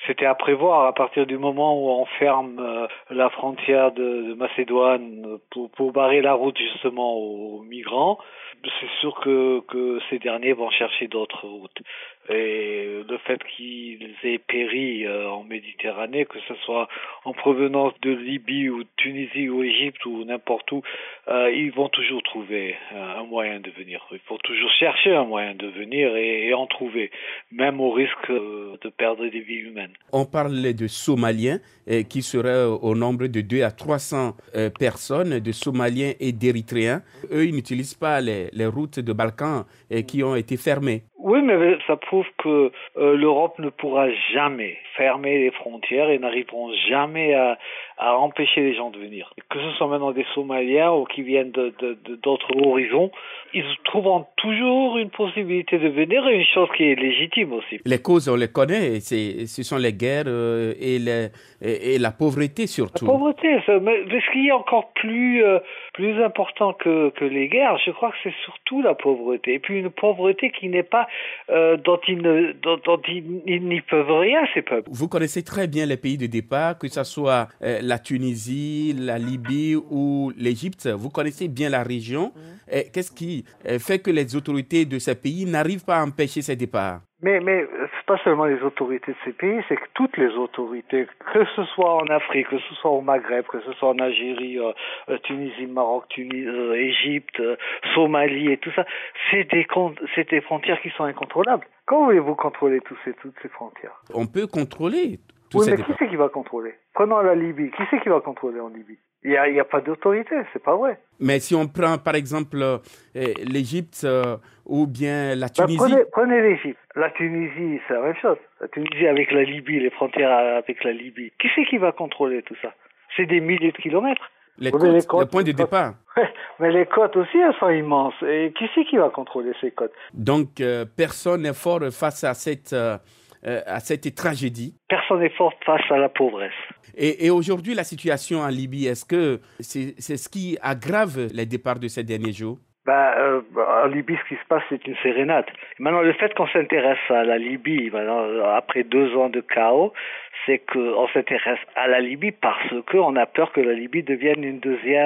C'était à prévoir à partir du moment où on ferme la frontière de Macédoine pour barrer la route justement aux migrants. C'est sûr que ces derniers vont chercher d'autres routes. Et le fait qu'ils aient péri en Méditerranée, que ce soit en provenance de Libye ou de Tunisie ou Égypte ou n'importe où, ils vont toujours trouver un moyen de venir. Il faut toujours chercher un moyen de venir et en trouver, même au risque de perdre des vies humaines. On parle de Somaliens qui seraient au nombre de 2 à 300 personnes, de Somaliens et d'Érythréens. Eux, ils n'utilisent pas les routes de Balkans qui ont été fermées. Oui, mais ça prouve que l'Europe ne pourra jamais fermer les frontières et n'arriveront jamais à empêcher les gens de venir. Que ce soit maintenant des Somaliens ou qui viennent d'autres horizons, ils trouveront toujours une possibilité de venir et une chose qui est légitime aussi. Les causes, on les connaît, ce sont les guerres et la pauvreté La surtout. pauvreté, mais ce qui est encore plus important que les guerres, je crois que c'est surtout la pauvreté. Et puis une pauvreté qui n'est pas dont ils n'y peuvent rien, ces peuples. Vous connaissez très bien les pays de départ, que ce soit la Tunisie, la Libye ou l'Égypte. Vous connaissez bien la région. Qu'est-ce qui fait que les autorités de ces pays n'arrivent pas à empêcher ces départs? Mais c'est pas seulement les autorités de ces pays, c'est que toutes les autorités, que ce soit en Afrique, que ce soit au Maghreb, que ce soit en Algérie, Tunisie, Maroc, Égypte, Somalie et tout ça, c'est des frontières qui sont incontrôlables. Comment voulez-vous contrôler toutes ces frontières? On peut contrôler tous Oui, ces mais qui départs. c'est qui va contrôler? Prenons la Libye. Qui c'est qui va contrôler en Libye? Il y a pas d'autorité, c'est pas vrai. Mais si on prend par exemple l'Égypte ou bien la Ben, Tunisie, prenez l'Égypte. La Tunisie, c'est la même chose. La Tunisie avec la Libye, les frontières avec la Libye. Qui c'est qui va contrôler tout ça? C'est des milliers de kilomètres. les Vous avez les côtes, le côtes, point de départ. mais les côtes aussi, elles sont immenses. Et qui c'est qui va contrôler ces côtes? Donc personne n'est fort face à cette tragédie. Personne n'est fort face à la pauvresse. Et aujourd'hui, la situation en Libye, est-ce que c'est ce qui aggrave les départs de ces derniers jours? En Libye, ce qui se passe, c'est une sérénade. Maintenant, le fait qu'on s'intéresse à la Libye, maintenant, après 2 ans de chaos, c'est qu'on s'intéresse à la Libye parce qu'on a peur que la Libye devienne une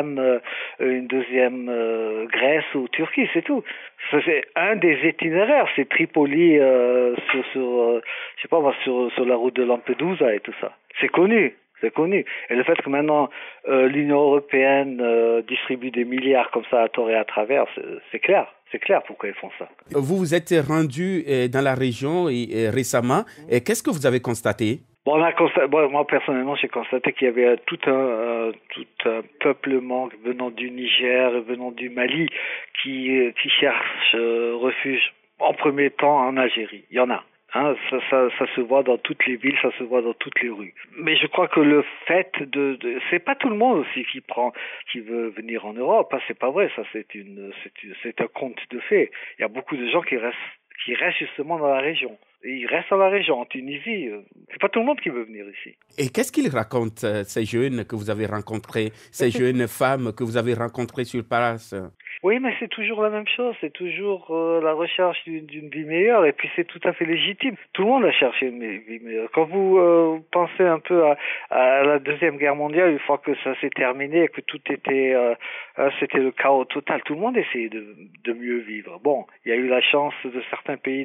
deuxième Grèce ou Turquie, c'est tout. Ça, c'est un des itinéraires, c'est Tripoli je sais pas moi, sur la route de Lampedusa et tout ça. C'est connu. C'est connu. Et le fait que maintenant l'Union européenne distribue des milliards comme ça à tort et à travers, c'est clair. C'est clair pourquoi ils font ça. Vous vous êtes rendu dans la région récemment. Et qu'est-ce que vous avez constaté? Moi personnellement, j'ai constaté qu'il y avait tout un peuplement venant du Niger, venant du Mali, qui cherche refuge en premier temps en Algérie. Il y en a. Hein, ça se voit dans toutes les villes, ça se voit dans toutes les rues. Mais je crois que le fait c'est pas tout le monde aussi qui veut venir en Europe. Hein, c'est pas vrai. Ça, c'est un conte de fées. Il y a beaucoup de gens qui restent justement dans la région. Et ils restent dans la région, en Tunisie. C'est pas tout le monde qui veut venir ici. Et qu'est-ce qu'ils racontent, ces jeunes que vous avez rencontrés, ces jeunes femmes que vous avez rencontrées sur place? Oui, mais c'est toujours la même chose, c'est toujours la recherche d'une vie meilleure, et puis c'est tout à fait légitime. Tout le monde a cherché une vie meilleure. Quand vous pensez un peu à la Deuxième Guerre mondiale, une fois que ça s'est terminé et que tout était, c'était le chaos total, tout le monde essayait de mieux vivre. Bon, il y a eu la chance de certains pays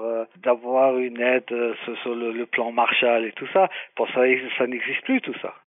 d'avoir une aide sur le plan Marshall et tout ça. Pour ça, ça n'existe plus tout ça.